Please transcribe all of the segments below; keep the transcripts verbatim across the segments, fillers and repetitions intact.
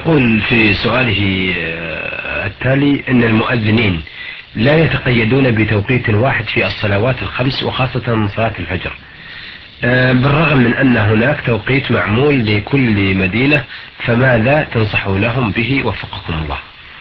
يقول في سؤاله التالي أن المؤذنين لا يتقيدون بتوقيت واحد في الصلوات الخمس وخاصة صلاة الفجر، بالرغم من أن هناك توقيت معمول لكل مدينة، فماذا تنصحونهم به وفقكم الله؟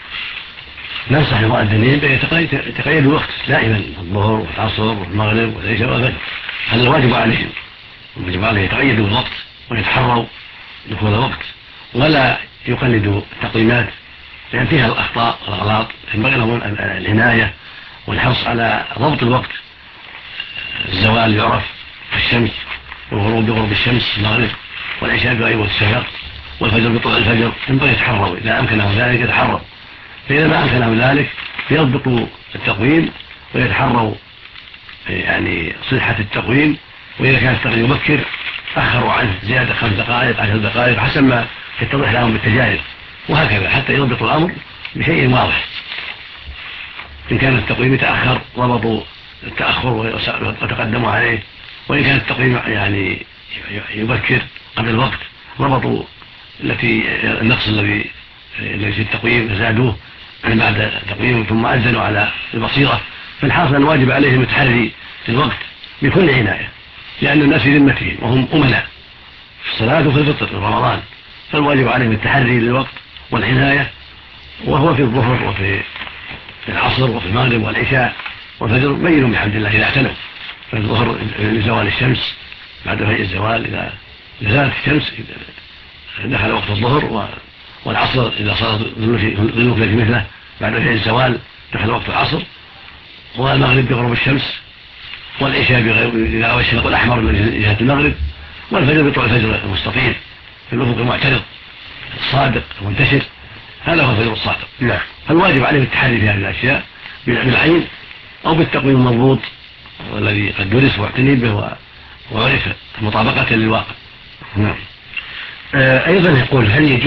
ننصح المؤذنين بأن يتقيدوا الوقت دائما، الظهر والعصر والمغرب والعشاء والفجر، هذا الواجب عليهم، يجب عليهم يتقيدوا بالوقت ويتحروا دخول الوقت، ولا يقلدوا التقويمات لأن فيها الأخطاء والأغلاط. ينبغي لهم العناية والحرص على ضبط الوقت. الزوال يعرف في الشمس، والغروب بغروب الشمس المغرب، والعشاء بغيب الشفق، والفجر بطلوع الفجر. ينبغي يتحروا إذا أمكنهم ذلك يتحروا، فإذا ما أمكنهم ذلك يضبطوا التقويم ويتحروا يعني صحة التقويم، وإذا كان التقويم مبكر أخروا عنه زيادة خمس دقائق عشر دقائق حسب ما يتضح لهم بالتجارب، وهكذا حتى يضبطوا الأمر بشيء واضح. إن كان التقويم يتأخر ضبطوا التأخر وتقدموا عليه، وإن كان التقويم يعني يبكر قبل الوقت ضبطوا التي النقص الذي في التقويم زادوه عن بعد التقويم ثم أذنوا على البصيرة. فالحاصل الواجب عليهم التحري في الوقت بكل عناية، لأن الناس في ذمتهم وهم أمناء في الصلاة وفي الفطر في رمضان، فالواجب عليهم التحري للوقت والعناية، وهو في الظهر وفي العصر وفي المغرب والعشاء والفجر بينوا بحمد الله إذا اعتنوا. فالظهر لزوال الشمس بعد فجر الزوال إذا زالت الشمس دخل وقت الظهر، والعصر إذا صارت ظلوف في مثله بعد فجر الزوال دخل وقت العصر، والمغرب بغروب الشمس، والعشاء إذا غاب الشفق الأحمر من جهة المغرب، والفجر بطلوع الفجر المستطيل في الأفق المعترض الصادق المنتشر. هذا هو الفجر الصادق. نعم. فالواجب عليه التحري في هذه الأشياء بالعين أو بالتقويم المضبوط والذي قد درس واعتني به وعرف مطابقة للواقع. نعم. أيضا يقول هل يجوز